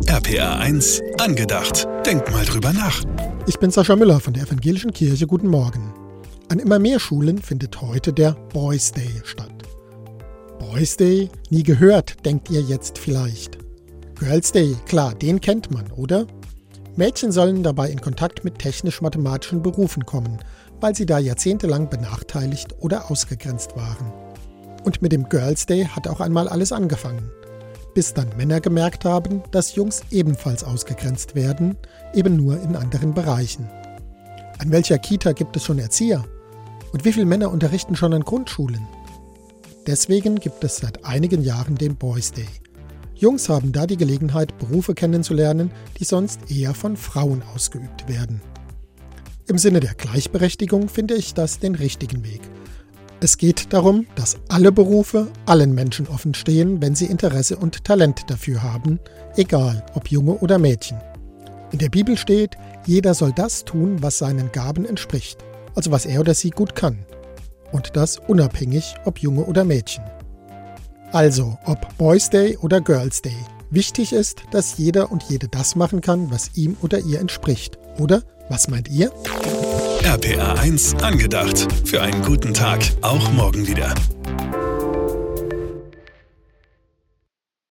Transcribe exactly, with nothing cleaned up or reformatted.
R P R eins angedacht. Denk mal drüber nach. Ich bin Sascha Müller von der Evangelischen Kirche. Guten Morgen. An immer mehr Schulen findet heute der Boys Day statt. Boys Day? Nie gehört, denkt ihr jetzt vielleicht. Girls Day, klar, den kennt man, oder? Mädchen sollen dabei in Kontakt mit technisch-mathematischen Berufen kommen, weil sie da jahrzehntelang benachteiligt oder ausgegrenzt waren. Und mit dem Girls Day hat auch einmal alles angefangen. Bis dann Männer gemerkt haben, dass Jungs ebenfalls ausgegrenzt werden, eben nur in anderen Bereichen. An welcher Kita gibt es schon Erzieher? Und wie viele Männer unterrichten schon an Grundschulen? Deswegen gibt es seit einigen Jahren den Boys Day. Jungs haben da die Gelegenheit, Berufe kennenzulernen, die sonst eher von Frauen ausgeübt werden. Im Sinne der Gleichberechtigung finde ich das den richtigen Weg. Es geht darum, dass alle Berufe allen Menschen offen stehen, wenn sie Interesse und Talent dafür haben, egal ob Junge oder Mädchen. In der Bibel steht, jeder soll das tun, was seinen Gaben entspricht, also was er oder sie gut kann. Und das unabhängig, ob Junge oder Mädchen. Also, ob Boys Day oder Girls Day. Wichtig ist, dass jeder und jede das machen kann, was ihm oder ihr entspricht. Oder? Was meint ihr? R P R eins angedacht. Für einen guten Tag, auch morgen wieder.